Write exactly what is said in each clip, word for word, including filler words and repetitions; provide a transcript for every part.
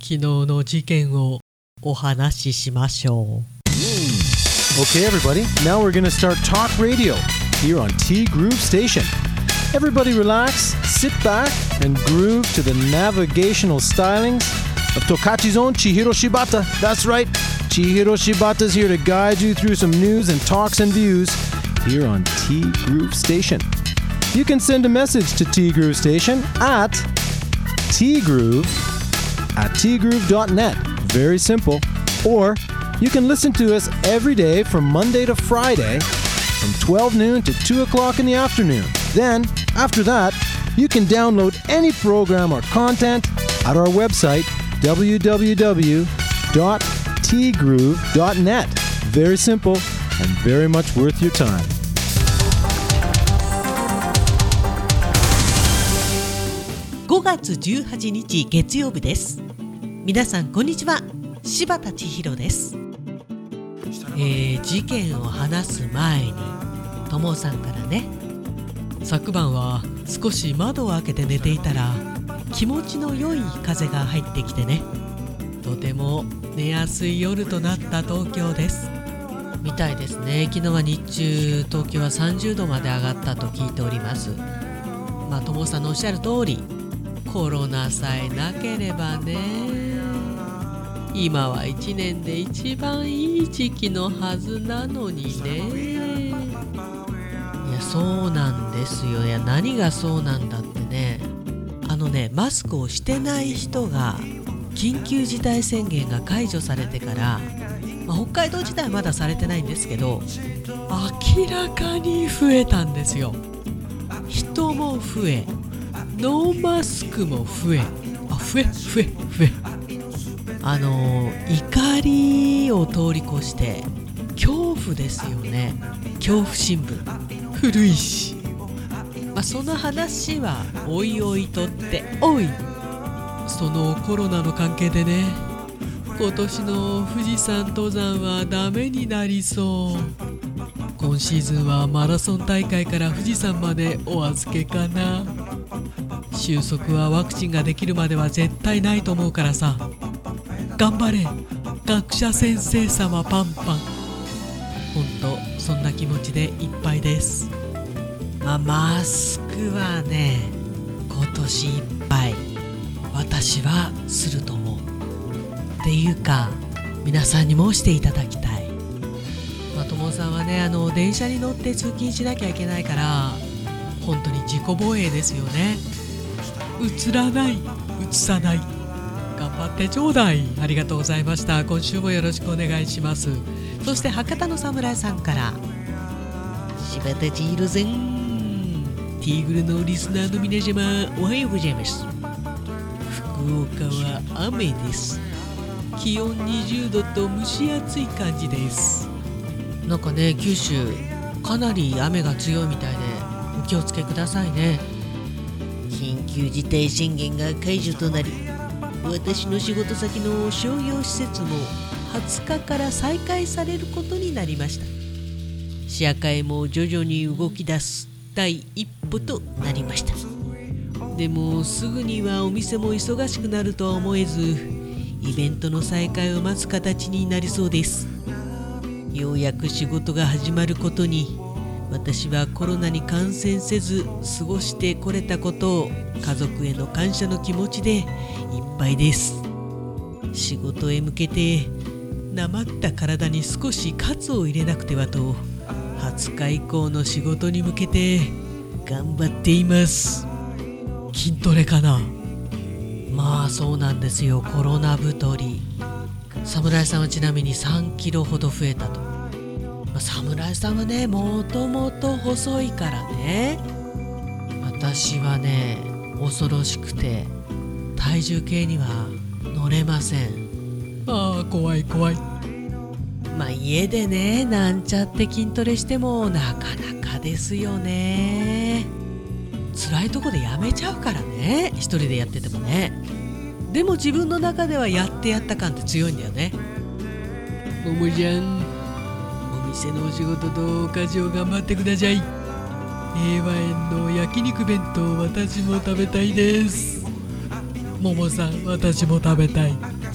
昨日の事件をお話ししましょう。 Okay, everybody, now we're going to start talk radio here on T Groove Station. Everybody relax, sit back, and groove to the navigational stylings of Tokachi's own Chihiro Shibata. That's right, Chihiro Shibata's here to guide you through some news and talks and views here on T Groove Station. You can send a message to T Groove Station at tgroove at tgroove dot net. Very simple. Or you can listen to us every day from Monday to Friday from twelve noon to two o'clock in the afternoon. Then, after that, you can download any program or content at our website, w w w dot t groove dot net. Very simple and very much worth your time. ごがつじゅうはちにち月曜日です。皆さんこんにちは、柴田千尋です。えー、事件を話す前にともさんからね、昨晩は少し窓を開けて寝ていたら気持ちの良い風が入ってきてね、とても寝やすい夜となった東京ですみたいですね。昨日は日中東京はさんじゅうどまで上がったと聞いております。まあともさんのおっしゃる通り、コロナさえなければね、今はいちねんで一番いい時期のはずなのにね。いやそうなんですよ。いや何がそうなんだってね、あのねマスクをしてない人が緊急事態宣言が解除されてから、まあ、北海道自体はまだされてないんですけど、明らかに増えたんですよ。人も増え、ノーマスクも増え、あ増え増え増えあの怒りを通り越して恐怖ですよね。恐怖新聞古いし、まあ、その話はおいおいとっておい、そのコロナの関係でね、今年の富士山登山はダメになりそう。今シーズンはマラソン大会から富士山までお預けかな。収束はワクチンができるまでは絶対ないと思うからさ、頑張れ学者先生様パンパン。ほんとそんな気持ちでいっぱいです。まあ、マスクはね今年いっぱい私はすると思うっていうか、皆さんにもしていただきたい。まあ、ともさんはねあの電車に乗って通勤しなきゃいけないから、本当に自己防衛ですよね。うつらない、うつさない、頑張ってちょうだい。ありがとうございました。今週もよろしくお願いします。そして博多の侍さんから、柴田千尋さん、ティーグルのリスナーの皆様おはようございます。福岡は雨です。気温にじゅうどと蒸し暑い感じです。なんかね九州かなり雨が強いみたいでお気をつけくださいね。緊急事態宣言が解除となり、私の仕事先の商業施設もはつかから再開されることになりました。社会も徐々に動き出す第一歩となりました。でもすぐにはお店も忙しくなるとは思えず、イベントの再開を待つ形になりそうです。ようやく仕事が始まることに、私はコロナに感染せず過ごしてこれたことを家族への感謝の気持ちでいっぱいです。仕事へ向けてなまった体に少し喝を入れなくてはと、はつか以降の仕事に向けて頑張っています。筋トレかな。まあそうなんですよ、コロナ太り。侍さんはちなみにさんキロほど増えたと。まあ、侍さんはねもともと細いからね、私はね恐ろしくて体重計には乗れません。ああ怖い怖い。まあ家でねなんちゃって筋トレしてもなかなかですよね。辛いとこでやめちゃうからね、一人でやっててもね。でも自分の中ではやってやった感って強いんだよね。ももちゃん、お店のお仕事と家事を頑張ってください。平和園の焼肉弁当私も食べたいです。ももさん私も食べたい。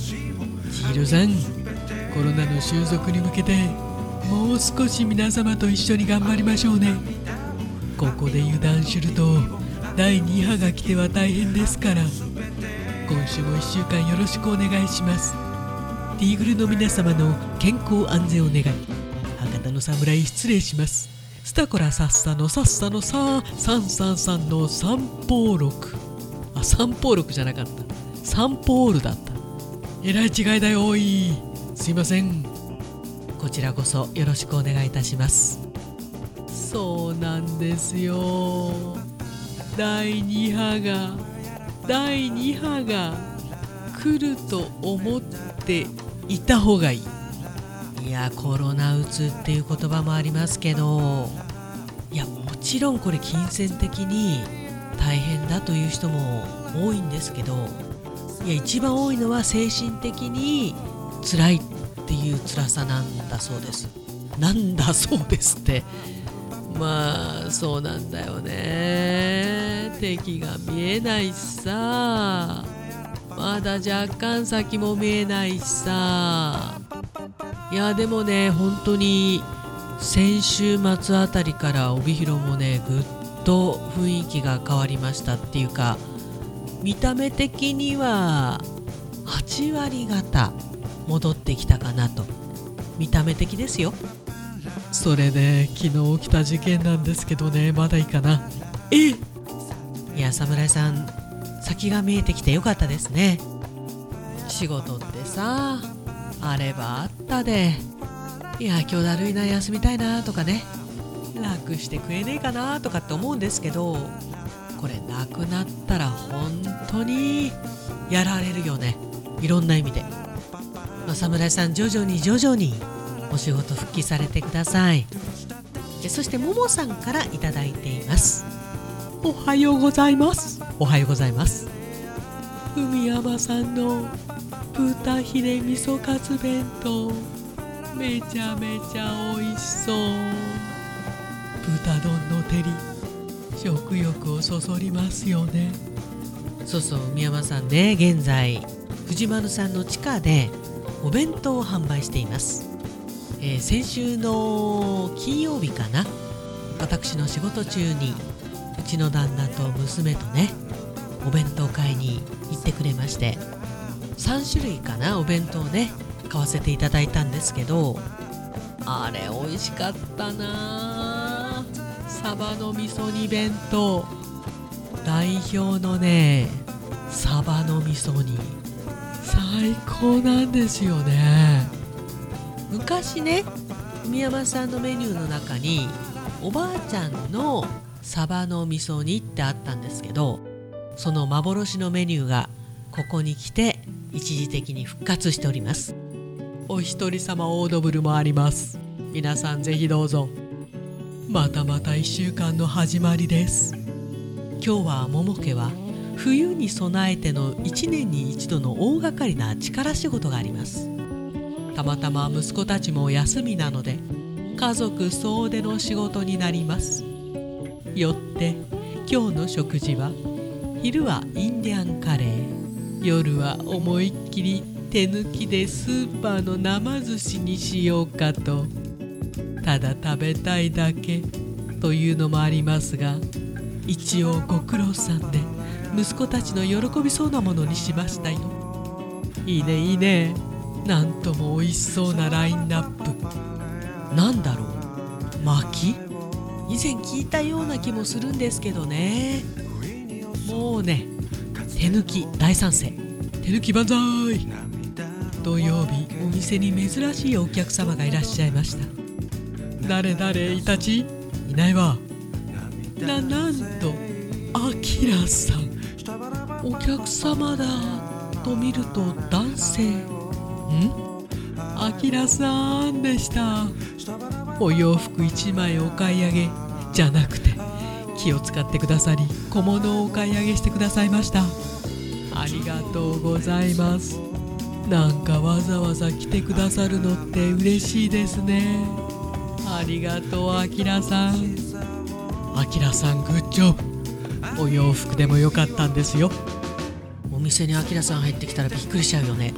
千尋さん、コロナの収束に向けてもう少し皆様と一緒に頑張りましょうね。ここで油断するとだいに波が来ては大変ですから、今週もいっしゅうかんよろしくお願いします。ティーグルの皆様の健康安全を願い、博多の侍失礼します。スタコラサッサのさっさのささんさんさんの三宝六、あ、三宝六じゃなかった、サンポールだった。えらい違いだよ。おい、すいません。こちらこそよろしくお願いいたします。そうなんですよ、だいに波がだいに波が来ると思っていた方がいい。いや、コロナうつっていう言葉もありますけど、いや、もちろんこれ金銭的に大変だという人も多いんですけど、いや、一番多いのは精神的に辛いっていう辛さなんだそうです。なんだそうですって、まあそうなんだよね。敵が見えないしさ、まだ若干先も見えないしさ。いやでもね、本当に先週末あたりから帯広もね、ぐっと雰囲気が変わりましたっていうか、見た目的にははちわり方戻ってきたかなと。見た目的ですよ。それで昨日起きた事件なんですけどね、まだいいかな。えいや、侍さん、先が見えてきてよかったですね。仕事ってさ、あればあったで、いや今日だるいな、休みたいなとかね、楽して食えねえかなとかって思うんですけど、これなくなったら本当にやられるよね、いろんな意味で。まあ、侍さん、徐々に徐々にお仕事復帰されてください。そしてももさんからいただいています。おはようございます。おはようございます。海山さんの豚ヒレ味噌カツ弁当、めちゃめちゃ美味しそう。豚丼の照り、食欲をそそりますよね。そうそう、海山さんね、現在藤丸さんの地下でお弁当を販売しています。えー、先週の金曜日かな、私の仕事中にうちの旦那と娘とね、お弁当買いに行ってくれまして、さんしゅるいかな、お弁当をね買わせていただいたんですけど、あれ美味しかったな。サバの味噌煮弁当、代表のねサバの味噌煮、最高なんですよね。昔ね、海山さんのメニューの中におばあちゃんのサバの味噌煮ってあったんですけど、その幻のメニューがここに来て一時的に復活しております。お一人様オードブルもあります。皆さんぜひどうぞ。またまたいっしゅうかんの始まりです。今日は桃家は冬に備えてのいちねんに一度の大掛かりな力仕事があります。たまたま息子たちも休みなので家族総出の仕事になります。よって今日の食事は、昼はインディアンカレー、夜は思いっきり手抜きでスーパーの生寿司にしようかと。ただ食べたいだけというのもありますが、一応ご苦労さんで息子たちの喜びそうなものにしましたよ。いいねいいね、なんとも美味しそうなラインナップ。なんだろう、巻き？以前聞いたような気もするんですけどね。もうね、手抜き大賛成。手抜き万歳。土曜日、お店に珍しいお客様がいらっしゃいました。誰誰、イタチ？いないわ。な、なんとアキラさん。お客様だと見ると男性。ん？アキラさんでした。お洋服いちまいお買い上げじゃなくて、気を使ってくださり小物をお買い上げしてくださいました。ありがとうございます。なんかわざわざ来てくださるのって嬉しいですね。ありがとう、あきらさん。あきらさん、グッジョブ。お洋服でもよかったんですよ。お店にあきらさん入ってきたらびっくりしちゃうよね。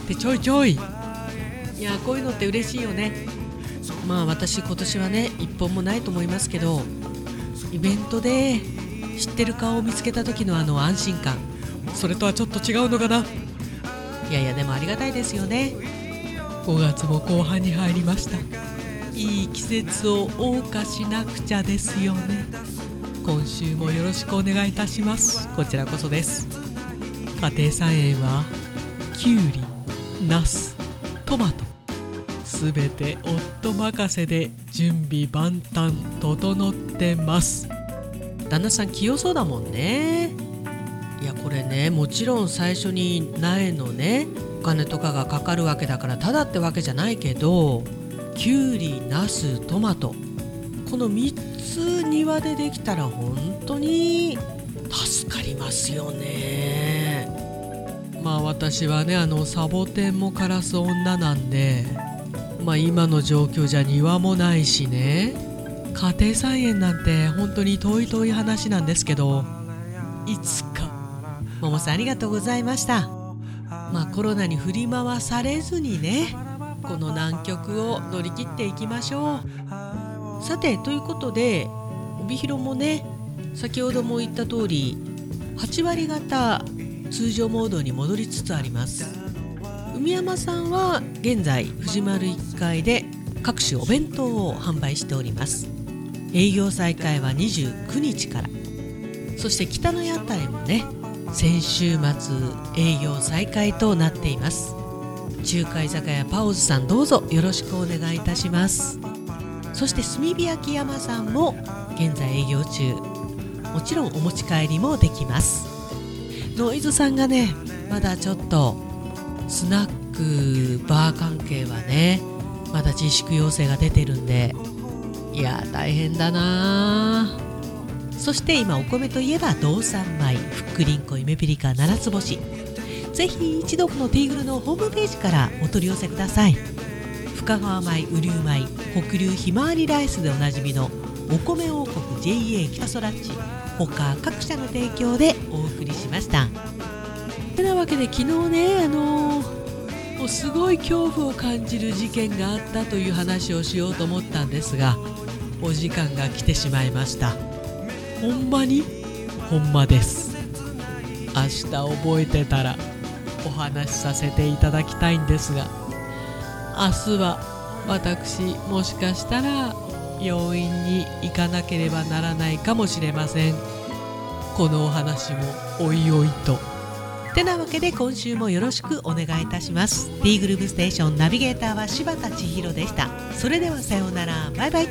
ってちょいちょい。いやこういうのって嬉しいよね。まあ私今年はね一本もないと思いますけど、イベントで知ってる顔を見つけた時のあの安心感、それとはちょっと違うのかな。いやいやでもありがたいですよね。ごがつも後半に入りました。いい季節を謳歌しなくちゃですよね。今週もよろしくお願いいたします。こちらこそです。家庭菜園はきゅうり、ナス、トマト、すべて夫任せで準備万端整ってます。旦那さん器用そうだもんね。いやこれね、もちろん最初に苗のねお金とかがかかるわけだからただってわけじゃないけど、きゅうり、ナス、トマト、このみっつ庭でできたら本当に助かりますよね。まあ私はねあのサボテンも枯らす女なんで、まあ今の状況じゃ庭もないしね、家庭菜園なんて本当に遠い遠い話なんですけど、いつか。ももさんありがとうございました。まあコロナに振り回されずにね、この難局を乗り切っていきましょう。さてということで、帯広もね先ほども言った通りはちわり方通常モードに戻りつつあります。海山さんは現在藤丸いっかいで各種お弁当を販売しております。営業再開はにじゅうくにちから。そして北の屋台もね先週末営業再開となっています。中華居酒屋パオズさん、どうぞよろしくお願いいたします。そして炭火焼山さんも現在営業中、もちろんお持ち帰りもできます。ノイズさんがねまだちょっとスナックバー関係はねまだ自粛要請が出てるんで、いや大変だな。そして今お米といえば道産米、ふっくりんこ、ゆめぴりか、七つ星、ぜひ一度このティーグルのホームページからお取り寄せください。深川米、雨竜米、北流ひまわりライスでおなじみのお米王国 ジェイエー 北空地、他各社の提供でお送りしました。てなわけで昨日ね、あのー、もうすごい恐怖を感じる事件があったという話をしようと思ったんですが、お時間が来てしまいました。ほんまにほんまです。明日覚えてたらお話しさせていただきたいんですが、明日は私もしかしたら病院に行かなければならないかもしれません。このお話もおいおいと。てなわけで今週もよろしくお願いいたします。 T グループステーションナビゲーターは柴田千尋でした。それではさようなら、バイバイ。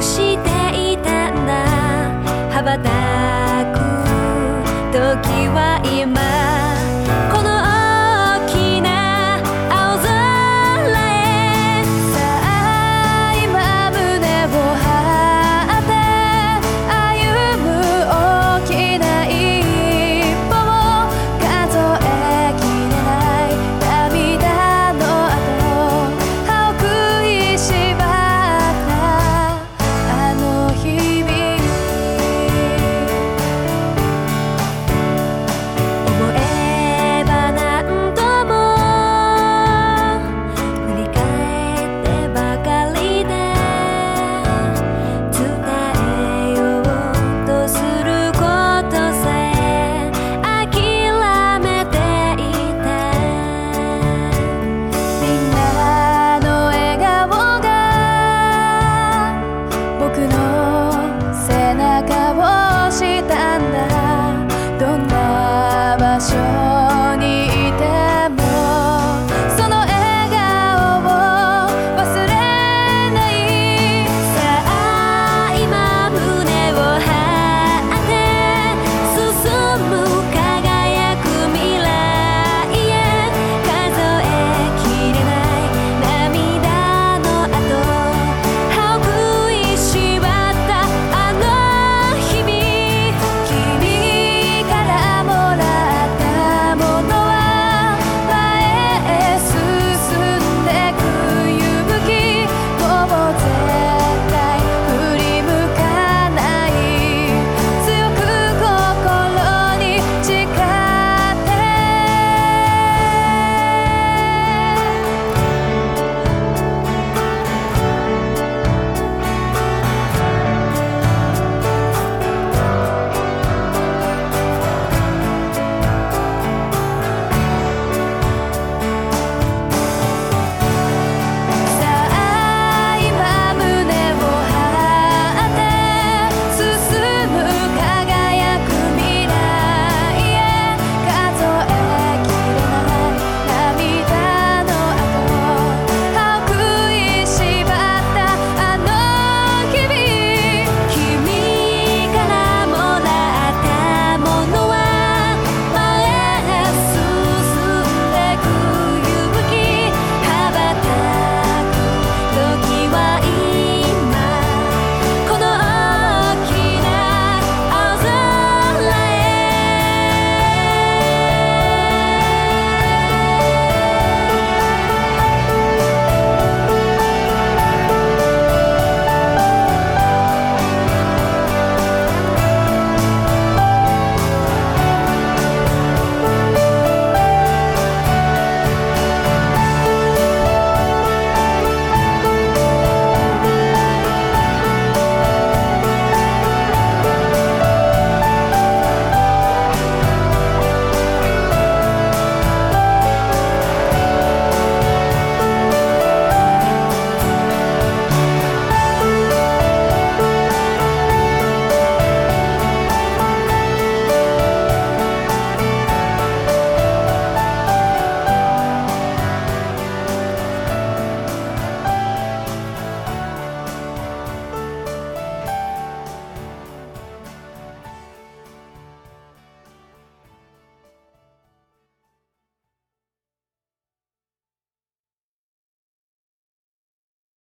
羽ばたく時は